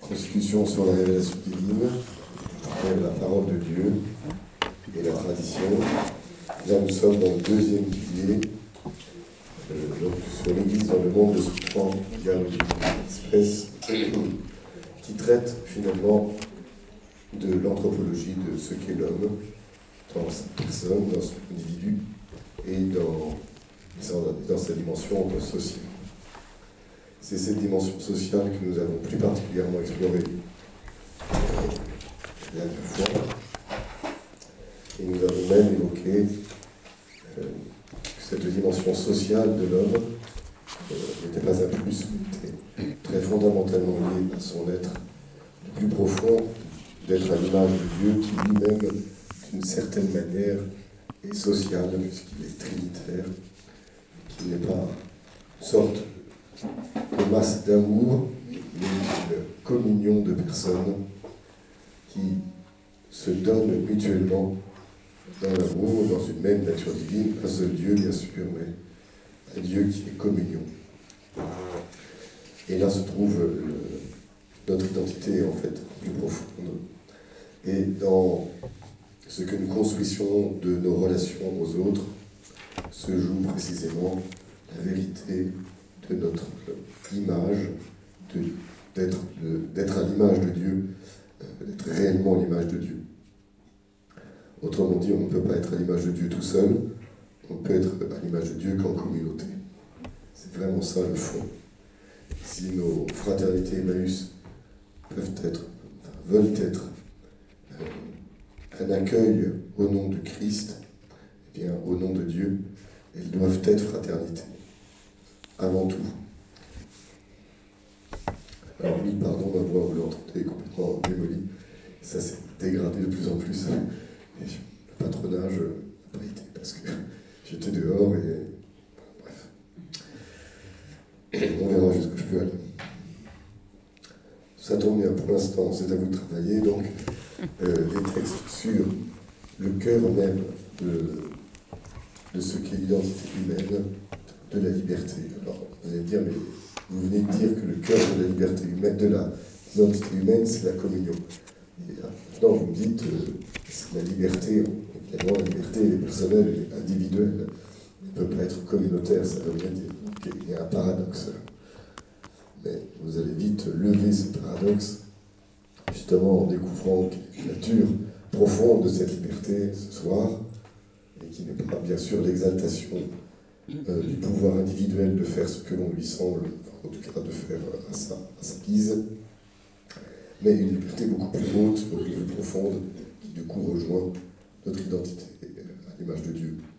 Discussion sur la révélation divine, la parole de Dieu et la tradition. Là, nous sommes dans le deuxième pilier, donc sur l'Église dans le monde de ce point dialogue espèce qui traite finalement de l'anthropologie de ce qu'est l'homme dans sa personne, dans son individu et dans sa dimension sociale. C'est cette dimension sociale que nous avons plus particulièrement explorée il y a 2 fois. Et nous avons même évoqué que cette dimension sociale de l'homme n'était pas un plus, mais était très fondamentalement liée à son être le plus profond, d'être à l'image de Dieu qui lui-même, d'une certaine manière, est social, puisqu'il est trinitaire, qu'il n'est pas une sorte de masse d'amour, mais une communion de personnes qui se donnent mutuellement dans l'amour, dans une même nature divine, un seul Dieu bien sûr, mais un Dieu qui est communion. Et là se trouve notre identité en fait plus profonde. Et dans ce que nous construisons de nos relations aux autres se joue précisément la vérité de notre image, d'être à l'image de Dieu, d'être réellement l'image de Dieu. Autrement dit, on ne peut pas être à l'image de Dieu tout seul, on peut être à l'image de Dieu qu'en communauté. C'est vraiment ça le fond. Si nos fraternités Emmaüs veulent être un accueil au nom de Christ, eh bien, au nom de Dieu, elles doivent être fraternités. Avant tout. Alors oui, pardon, ma voix, vous l'entendez, est complètement démolie. Ça s'est dégradé de plus en plus. Et le patronage n'a pas été, parce que j'étais dehors et... Bref. On verra jusqu'où je peux aller. Ça tombe bien pour l'instant, c'est à vous de travailler. Donc, les textes sur le cœur même de ce qu'est l'identité humaine, de la liberté. Alors, vous allez dire, mais vous venez de dire que le cœur de la liberté humaine, de l'identité humaine, c'est la communion. Et maintenant, vous me dites, c'est la liberté, évidemment, la liberté elle est personnelle, elle est individuelle. Elle ne peut pas être communautaire, ça veut bien dire. Donc, il y a un paradoxe. Mais vous allez vite lever ce paradoxe, justement en découvrant la nature profonde de cette liberté ce soir, et qui n'est pas, bien sûr, l'exaltation du pouvoir individuel de faire ce que l'on lui semble, en tout cas de faire à sa guise, mais une liberté beaucoup plus haute, beaucoup plus profonde, qui du coup rejoint notre identité à l'image de Dieu.